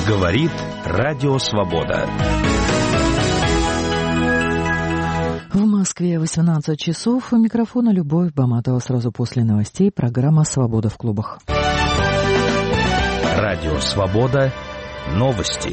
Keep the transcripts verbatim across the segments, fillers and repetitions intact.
Говорит Радио Свобода. В Москве восемнадцать часов. У микрофона Любовь Баматова. Сразу после новостей программа «Свобода в клубах». Радио Свобода. Новости.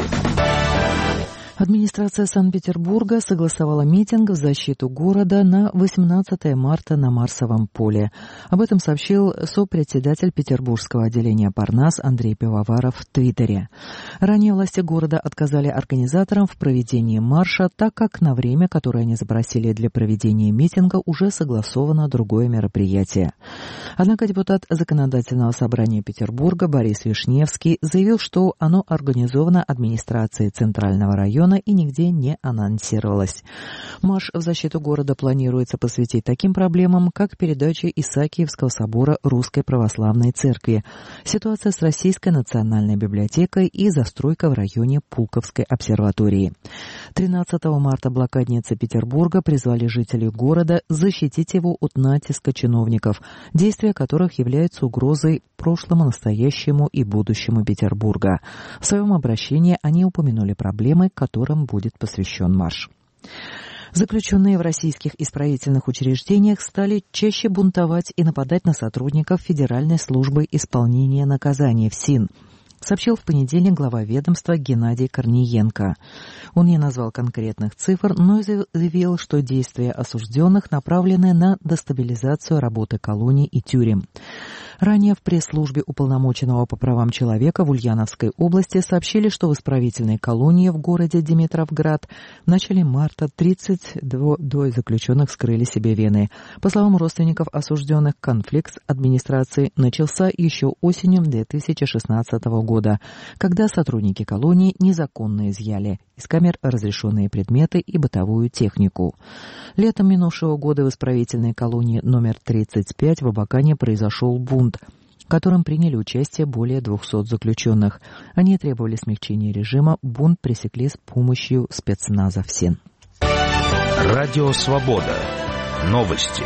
Администрация Санкт-Петербурга согласовала митинг в защиту города на восемнадцатое марта на Марсовом поле. Об этом сообщил сопредседатель Петербургского отделения Парнас Андрей Пивоваров в Твиттере. Ранее власти города отказали организаторам в проведении марша, так как на время, которое они запросили для проведения митинга, уже согласовано другое мероприятие. Однако депутат Законодательного собрания Петербурга Борис Вишневский заявил, что оно организовано администрацией Центрального района и нигде не анонсировалось. Марш в защиту города планируется посвятить таким проблемам, как передача Исаакиевского собора Русской Православной Церкви, ситуация с Российской национальной библиотекой и застройка в районе Пулковской обсерватории. тринадцатого марта блокадницы Петербурга призвали жителей города защитить его от натиска чиновников, действия которых являются угрозой прошлому, настоящему и будущему Петербурга. В своем обращении они упомянули проблемы, которым будет посвящен марш. Заключенные в российских исправительных учреждениях стали чаще бунтовать и нападать на сотрудников Федеральной службы исполнения наказаний ФСИН, сообщил в понедельник глава ведомства Геннадий Корниенко. Он не назвал конкретных цифр, но заявил, что действия осужденных направлены на дестабилизацию работы колоний и тюрем. Ранее в пресс-службе уполномоченного по правам человека в Ульяновской области сообщили, что в исправительной колонии в городе Димитровград в начале марта тридцать двое заключенных вскрыли себе вены. По словам родственников осужденных, конфликт с администрацией начался еще осенью две тысячи шестнадцатого года, когда сотрудники колонии незаконно изъяли из камер разрешенные предметы и бытовую технику. Летом минувшего года в исправительной колонии номер тридцать пять в Абакане произошел бунт, в котором приняли участие более двухсот заключенных. Они требовали смягчения режима, бунт пресекли с помощью спецназа ФСИН. Радио Свобода. Новости.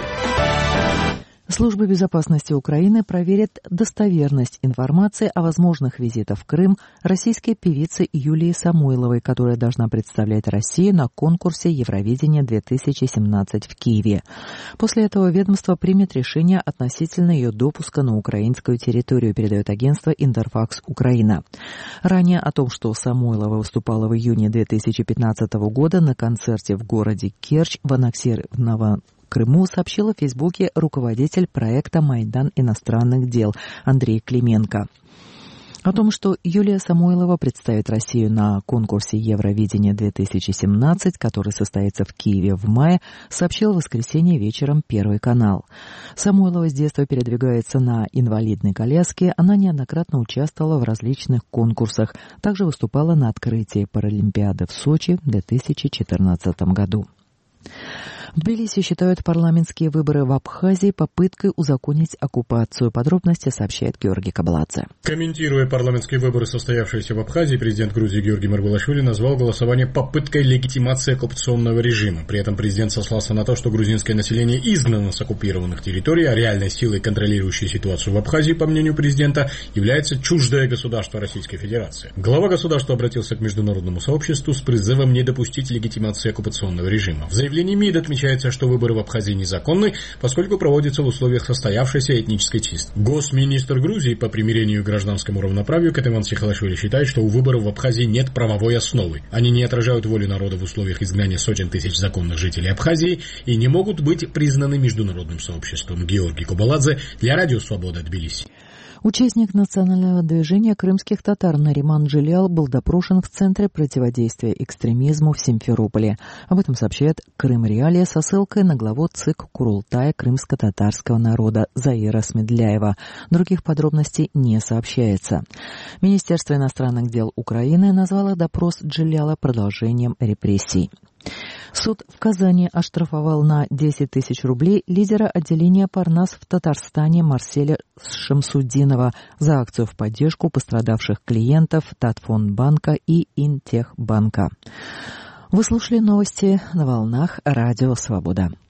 Служба безопасности Украины проверит достоверность информации о возможных визитах в Крым российской певицы Юлии Самойловой, которая должна представлять Россию на конкурсе Евровидения две тысячи семнадцать в Киеве. После этого ведомство примет решение относительно ее допуска на украинскую территорию, передает агентство «Интерфакс Украина». Ранее о том, что Самойлова выступала в июне две тысячи пятнадцатого года на концерте в городе Керчь в аннексированном Крыму, сообщила в Фейсбуке руководитель проекта «Майдан иностранных дел» Андрей Клименко. О том, что Юлия Самойлова представит Россию на конкурсе Евровидения две тысячи семнадцать, который состоится в Киеве в мае, сообщил в воскресенье вечером Первый канал. Самойлова с детства передвигается на инвалидной коляске, она неоднократно участвовала в различных конкурсах, также выступала на открытии Паралимпиады в Сочи в две тысячи четырнадцатом году. В Тбилиси считают парламентские выборы в Абхазии попыткой узаконить оккупацию. Подробности сообщает Георгий Кабаладзе. Комментируя парламентские выборы, состоявшиеся в Абхазии, президент Грузии Георгий Маргулашвили назвал голосование попыткой легитимации оккупационного режима. При этом президент сослался на то, что грузинское население изгнано с оккупированных территорий, а реальной силой, контролирующей ситуацию в Абхазии, по мнению президента, является чуждое государство Российской Федерации. Глава государства обратился к международному сообществу с призывом не допустить легитимации оккупационного режима. В заявлении МИД отмечается, что выборы в Абхазии незаконны, поскольку проводятся в условиях состоявшейся этнической чистки. Госминистр Грузии по примирению и гражданскому равноправию Кетеван Сихалашвили считает, что у выборов в Абхазии нет правовой основы. Они не отражают волю народа в условиях изгнания сотен тысяч законных жителей Абхазии и не могут быть признаны международным сообществом. Георгий Кабаладзе для Радио Свобода, Тбилиси. Участник национального движения крымских татар Нариман Джилял был допрошен в Центре противодействия экстремизму в Симферополе. Об этом сообщает Крым Реалия со ссылкой на главу ЦИК Курултая крымско-татарского народа Заира Смедляева. Других подробностей не сообщается. Министерство иностранных дел Украины назвало допрос Джиляла продолжением репрессий. Суд в Казани оштрафовал на десять тысяч рублей лидера отделения Парнас в Татарстане Марселя Шамсудинова за акцию в поддержку пострадавших клиентов Татфонбанка и Интехбанка. Вы слушали новости на волнах Радио Свобода.